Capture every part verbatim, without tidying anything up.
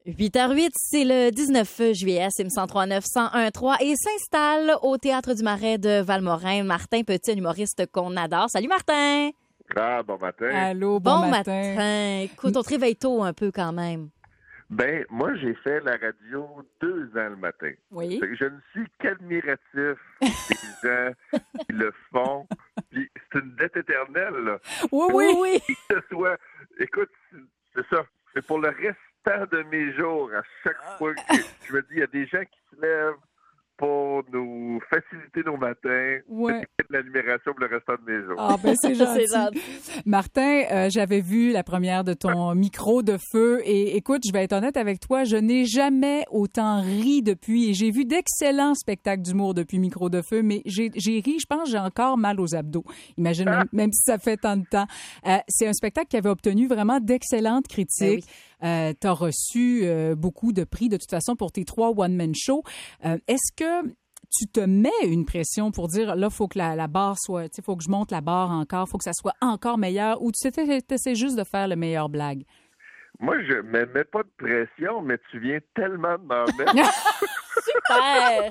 huit heures huit, c'est le dix-neuf juillet à Sim cent trois neuf cent un trois et s'installe au Théâtre du Marais de Valmorin. Martin Petit, un humoriste qu'on adore. Salut Martin! Ah, bon matin. Allô, bon, bon matin. matin. Écoute, on te réveille tôt un peu quand même. Ben, moi, j'ai fait la radio deux ans le matin. Oui. Fait que je ne suis qu'admiratif des gens qui le font. Puis c'est une dette éternelle, là. Oui, oui, oui. Que ce soit... Écoute, c'est ça. C'est pour le restant de mes jours. À chaque fois que je me dis, il y a des gens qui se lèvent pour nous faciliter nos matins. Ouais. C'est de l'admiration pour le restant de mes jours. Ah, ben c'est gentil. C'est gentil. Martin, euh, j'avais vu la première de ton micro de feu et écoute, je vais être honnête avec toi, je n'ai jamais autant ri depuis et j'ai vu d'excellents spectacles d'humour depuis micro de feu, mais j'ai, j'ai ri, je pense que j'ai encore mal aux abdos. Imagine, même, même si ça fait tant de temps. Euh, c'est un spectacle qui avait obtenu vraiment d'excellentes critiques. Ben oui. Euh, tu as reçu euh, beaucoup de prix de toute façon pour tes trois one-man shows. Euh, est-ce que tu te mets une pression pour dire, là, il faut que la, la barre soit, tu sais, il faut que je monte la barre encore, il faut que ça soit encore meilleur, ou tu essaies juste de faire le meilleur blague? Moi, je me mets pas de pression, mais tu viens tellement de m'en mettre. Super!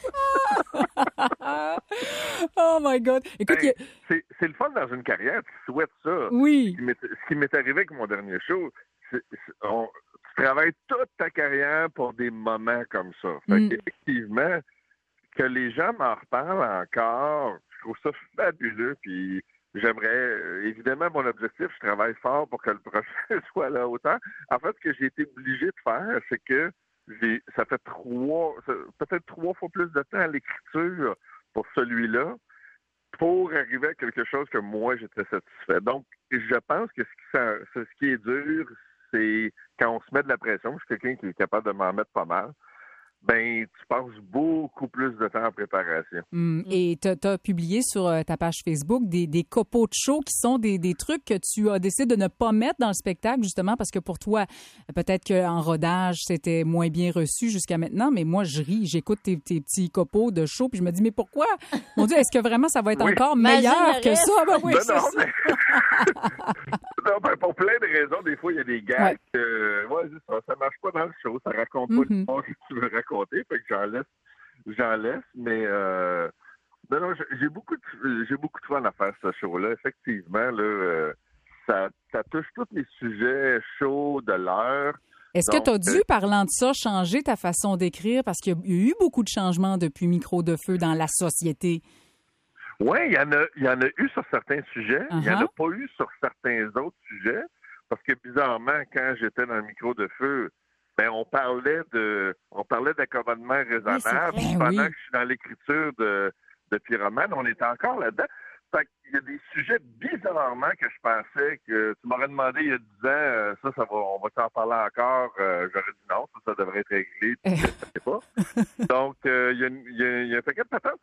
Oh my God! Écoute, Ben, il y a- c'est, c'est le fun dans une carrière, tu souhaites ça. oui. Ce qui m'est, ce qui m'est arrivé avec mon dernier show, c'est, c'est- on- tu travailles toute ta carrière pour des moments comme ça. Fait Mm. qu'effectivement, que les gens m'en reparlent encore, je trouve ça fabuleux, puis j'aimerais, euh, évidemment, mon objectif, je travaille fort pour que le prochain soit à la hauteur. En fait, ce que j'ai été obligé de faire, c'est que j'ai, ça fait trois, ça- peut-être trois fois plus de temps à l'écriture pour celui-là, pour arriver à quelque chose que moi, j'étais satisfait. Donc, je pense que ce qui, ça- ce qui est dur, c'est quand on se met de la pression, je suis quelqu'un qui est capable de m'en mettre pas mal, ben tu passes beaucoup plus de temps en préparation. Mm. Et tu as publié sur euh, ta page Facebook des, des copeaux de show qui sont des, des trucs que tu as décidé de ne pas mettre dans le spectacle, justement, parce que pour toi, peut-être qu'en rodage, c'était moins bien reçu jusqu'à maintenant, mais moi, je ris, j'écoute tes, tes petits copeaux de show, puis je me dis, mais pourquoi? Mon Dieu, est-ce que vraiment ça va être Oui. encore Imagine meilleur le que reste. ça? Ben oui, Ben c'est non, ça. mais... non, ben, pour plein de raisons, des fois, il y a des gags Ouais. que, ouais, c'est ça, ça marche pas dans le show, ça raconte pas Mhm. l'histoire que tu veux raconter, fait que j'en laisse, j'en laisse, mais euh, non, non, j'ai- j'ai beaucoup de, j'ai beaucoup de fun à faire ce show-là, effectivement, là, euh, ça, ça touche tous les sujets chauds de l'heure. Est-ce que Donc, tu as dû, euh, parlant de ça, changer ta façon d'écrire? Parce qu'il y a il y a eu beaucoup de changements depuis Micro de Feu dans la société. Oui, il y en a, il y en a eu sur certains sujets. Il n'y en a Uh-huh. pas eu sur certains autres sujets. Parce que bizarrement, quand j'étais dans le micro de feu, ben on parlait de on parlait d'accommodement raisonnable. Oui, c'est vrai. Pendant Oui. que je suis dans l'écriture de, de Pyromane, on était encore là-dedans. Fait qu'il y a des sujets bizarrement que je pensais que tu m'aurais demandé il y a dix ans, euh, ça, ça va, on va t'en parler encore. Euh, j'aurais dit non, ça, ça devrait être réglé. Puis je sais pas. Donc, euh, il y a, une- il y a, il y a un paquet de patentes.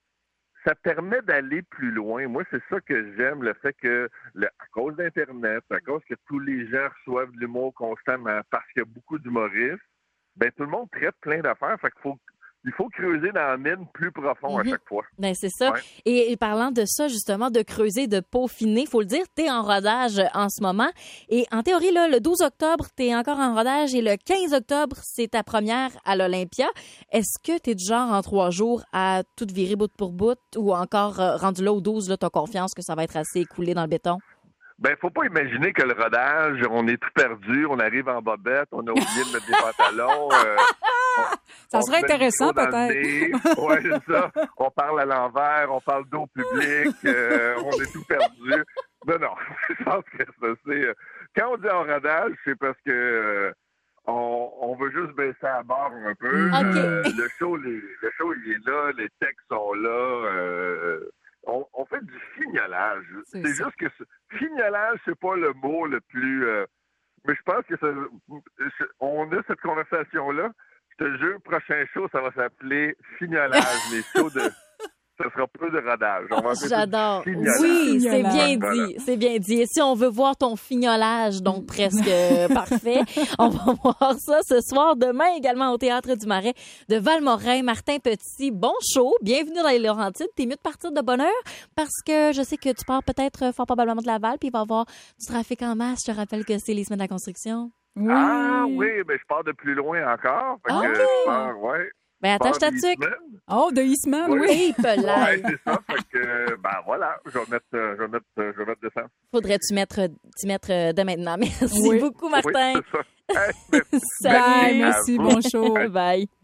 Ça permet d'aller plus loin. Moi, c'est ça que j'aime, le fait que, le- à cause d'Internet, à cause que tous les gens reçoivent de l'humour constamment, parce qu'il y a beaucoup d'humoristes, ben tout le monde traite plein d'affaires. Fait qu'il faut, il faut creuser dans la mine plus profond à Mhm. chaque fois. Ben c'est ça. Ouais. Et, et parlant de ça, justement, de creuser, de peaufiner, faut le dire, t'es en rodage en ce moment. Et en théorie, là, le douze octobre, t'es encore en rodage et le quinze octobre, c'est ta première à l'Olympia. Est-ce que t'es du genre en trois jours à tout virer bout pour bout ou encore euh, rendu là au douze, là, t'as confiance que ça va être assez écoulé dans le béton? Ben, faut pas imaginer que le rodage, on est tout perdu, on arrive en bobette, on a oublié de mettre des pantalons. euh, on- Ça on serait se met le intéressant, micro dans le peut-être. nez. Ouais, c'est ça. On parle à l'envers, on parle d'eau publique, euh, on est tout perdu. Non, non, je pense que ça, c'est... euh, Quand on dit en rodage, c'est parce que euh, on, on veut juste baisser la barre un peu. Ok. Euh, le show, les- le show, il est là, les textes sont là. euh, on, on fait du fignolage. C'est C'est, ça. juste que ce- fignolage, c'est pas le mot le plus... euh, mais je pense que ça, c'est- on a cette conversation-là. Je te jure, prochain show, ça va s'appeler fignolage. Mais show de... Ça sera plus de rodage. On va appeler ça du J'adore. fignolage. Oui, c'est Fignolage. bien Voilà. dit. C'est bien dit. Et si on veut voir ton fignolage, donc presque euh, parfait, on va voir ça ce soir. Demain également au Théâtre du Marais de Valmorin. Martin Petit, bon show. Bienvenue dans les Laurentides. T'es mieux de partir de bonne heure parce que je sais que tu pars peut-être fort probablement de Laval puis il va y avoir du trafic en masse. Je te rappelle que c'est les semaines de la construction. Oui. Ah oui, mais je pars de plus loin encore. Fait Ah que oui. je pars, ouais. Ben, attache je ta pars tuque. d'Eastman. Oh, de Eastman, Oui. oui. Oui, pelaille. Ouais, c'est ça. Fait que, ben voilà, je vais mettre, euh, je vais mettre, euh, je vais mettre descendre. Faudrait-tu mettre, t'y mettre euh, dès maintenant. Merci Oui. beaucoup, Martin. Oui, c'est ça. Hey, merci. Salut. Bye, merci, bon show. Bye.